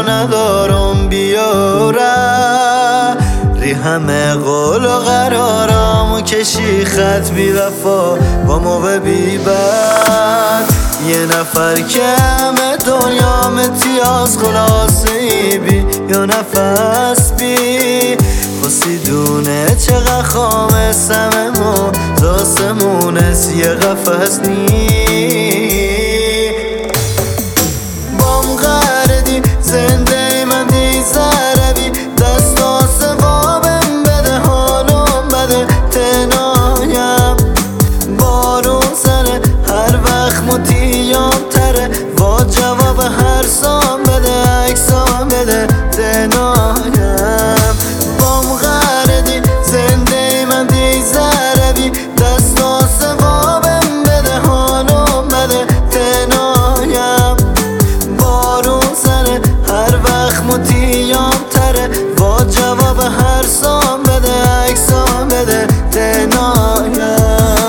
ندارم بیاره ری همه قول و قرارم کشی خط بی وفا با موقع بی بد یه نفر که همه دنیا متیاز خلاصی بی یا نفس بی خواستی دونه چقدر خامه سممو داسمونس یه قفص نی بام قردی زنده من دی زربی دست آسبابم بده حالم بده تنایم بارون سره هر وقت متیام تره با جواب هر سام بده اکسام بده تنایم بام قردی زنده من دی زربی دست آسبابم بده حالم بده تنایم بارون سره هر وقت متیام تره با جواب هر سام بده اکسام بده تنایم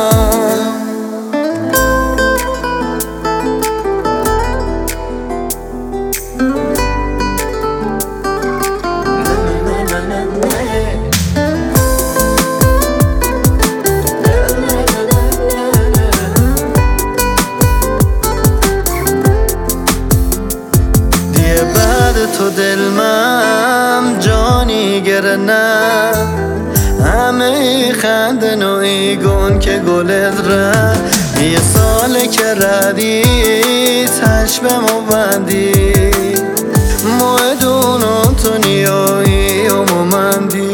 تو دلمم جانی گرنه همه خنده نوعی گون که گلت را یه ساله که ردی تش به مو بندی موعدونو تو نیایی و مومندی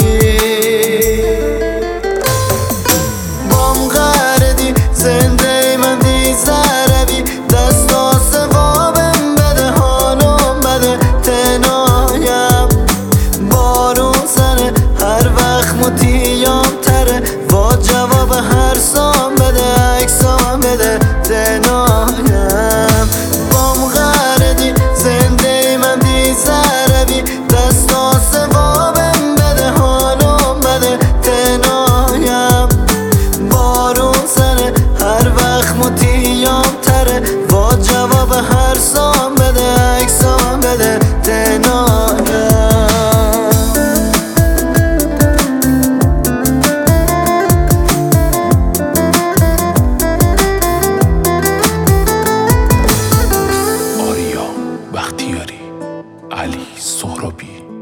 بام قردی زنده من دی زربی دست آسبابم بده حالم بده تنایم بارون سره هر وقت متیام تره با جواب هر سام بده اکسام بده تنایم بام قردی زنده من دی زربی دست آسبابم بده حالم بده تنایم بارون سره هر وقت متیام تره با جواب هر سام بده اکسام بده تنایم بختیاری علی سهرابی